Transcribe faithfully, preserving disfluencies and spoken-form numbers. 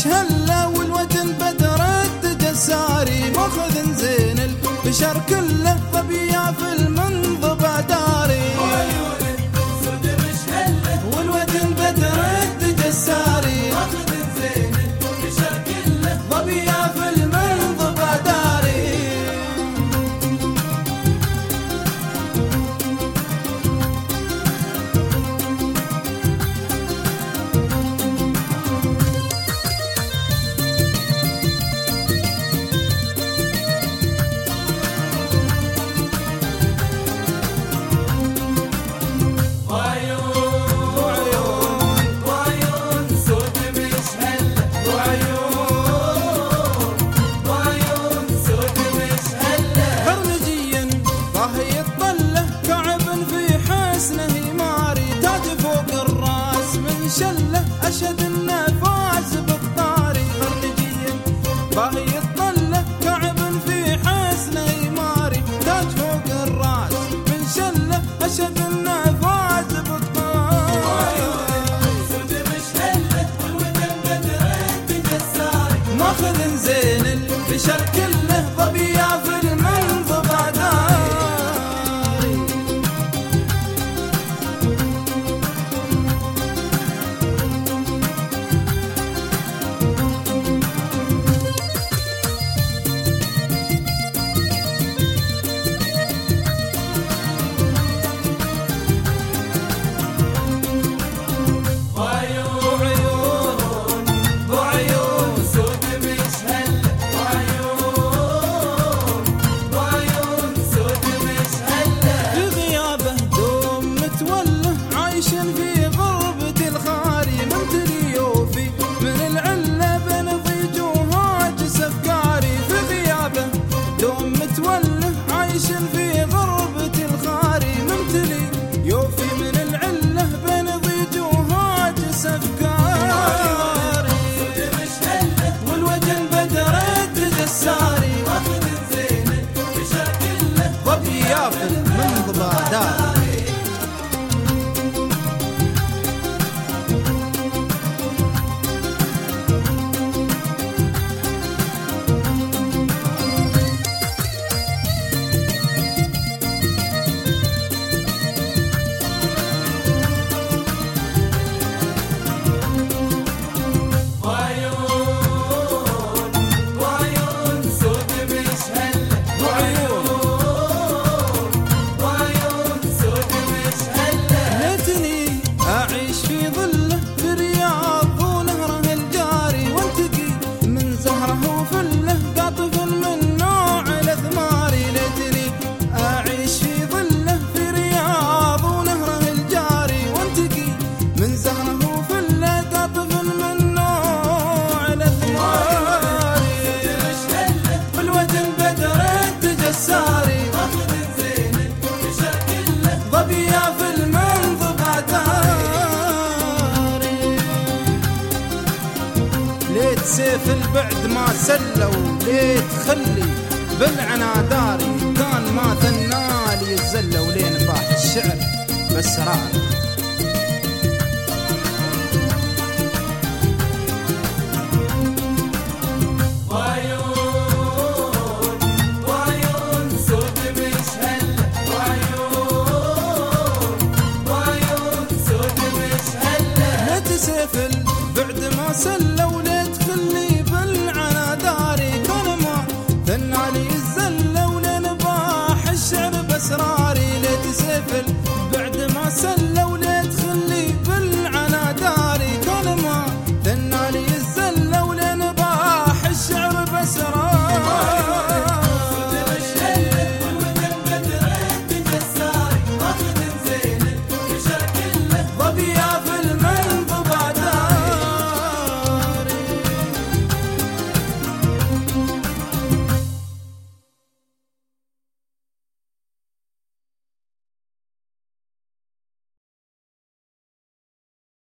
مشهله والوجن بدرد جساري ماخذ زين البشر كله ظبيا في المنضبة داري وعيونه سود مشهله والوجن بدرد جساري ماخذ زين البشر كله ظبيا في المنضبة داري شله أشهد إنه فاز بالطاري خرنجيا باهي الطلة كعب في حسنه يماري تاج فوق الراس من شله أشهد إنه فاز بالطاري سود مشهله والوجن بدرد جساري ماخذ زين البشر كله ظبيا في المنضبة داري في غربة الخاري ممتلي يوفي من العلة بين ضيج وهاجس أفكاري في غيابه دوم متوله عايش في غربة الخاري ممتلي يوفي من العلة بين ضيج وهاجس أفكاري والوجن بدرد جساري ماخذ زين البشر كله ظبيا في المنضبة داري ليت سيف البعد ما سلوا ليت خلي بالعناداري كان ما ثنالي الزله ولين باح الشعر بسرار سيف البعد ما سلوا وليت خلي بالعناداري كان ما ثنالي الزله ولين باح الشعر بسراري ليت سيف البعد ما سلوا